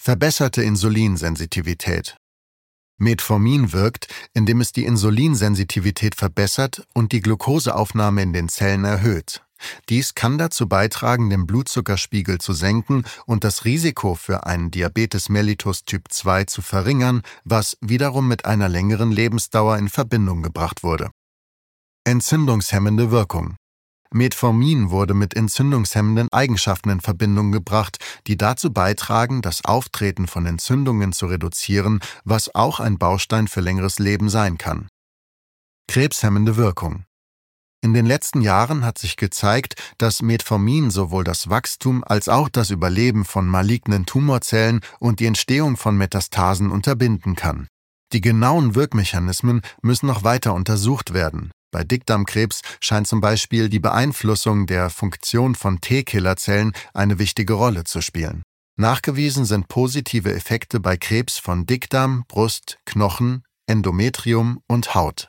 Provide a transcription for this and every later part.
Verbesserte Insulinsensitivität. Metformin wirkt, indem es die Insulinsensitivität verbessert und die Glukoseaufnahme in den Zellen erhöht. Dies kann dazu beitragen, den Blutzuckerspiegel zu senken und das Risiko für einen Diabetes mellitus Typ 2 zu verringern, was wiederum mit einer längeren Lebensdauer in Verbindung gebracht wurde. Entzündungshemmende Wirkung. Metformin wurde mit entzündungshemmenden Eigenschaften in Verbindung gebracht, die dazu beitragen, das Auftreten von Entzündungen zu reduzieren, was auch ein Baustein für längeres Leben sein kann. Krebshemmende Wirkung. In den letzten Jahren hat sich gezeigt, dass Metformin sowohl das Wachstum als auch das Überleben von malignen Tumorzellen und die Entstehung von Metastasen unterbinden kann. Die genauen Wirkmechanismen müssen noch weiter untersucht werden. Bei Dickdarmkrebs scheint zum Beispiel die Beeinflussung der Funktion von T-Killerzellen eine wichtige Rolle zu spielen. Nachgewiesen sind positive Effekte bei Krebs von Dickdarm, Brust, Knochen, Endometrium und Haut.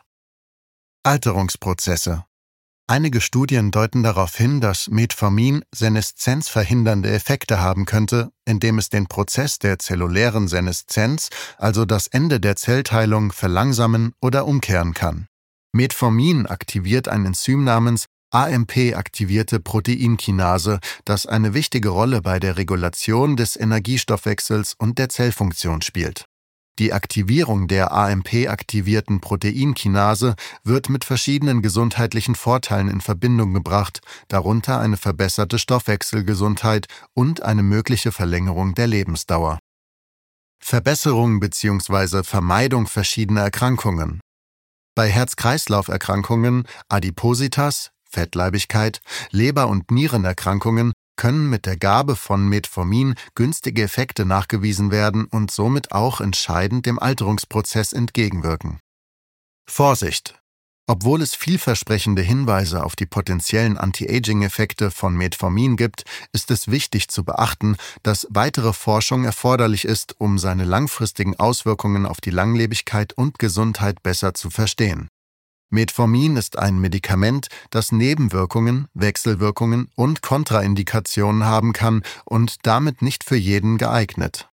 Alterungsprozesse. Einige Studien deuten darauf hin, dass Metformin seneszenzverhindernde Effekte haben könnte, indem es den Prozess der zellulären Seneszenz, also das Ende der Zellteilung, verlangsamen oder umkehren kann. Metformin aktiviert ein Enzym namens AMP-aktivierte Proteinkinase, das eine wichtige Rolle bei der Regulation des Energiestoffwechsels und der Zellfunktion spielt. Die Aktivierung der AMP-aktivierten Proteinkinase wird mit verschiedenen gesundheitlichen Vorteilen in Verbindung gebracht, darunter eine verbesserte Stoffwechselgesundheit und eine mögliche Verlängerung der Lebensdauer. Verbesserung bzw. Vermeidung verschiedener Erkrankungen. Bei Herz-Kreislauf-Erkrankungen, Adipositas, Fettleibigkeit, Leber- und Nierenerkrankungen können mit der Gabe von Metformin günstige Effekte nachgewiesen werden und somit auch entscheidend dem Alterungsprozess entgegenwirken. Vorsicht! Obwohl es vielversprechende Hinweise auf die potenziellen Anti-Aging-Effekte von Metformin gibt, ist es wichtig zu beachten, dass weitere Forschung erforderlich ist, um seine langfristigen Auswirkungen auf die Langlebigkeit und Gesundheit besser zu verstehen. Metformin ist ein Medikament, das Nebenwirkungen, Wechselwirkungen und Kontraindikationen haben kann und damit nicht für jeden geeignet.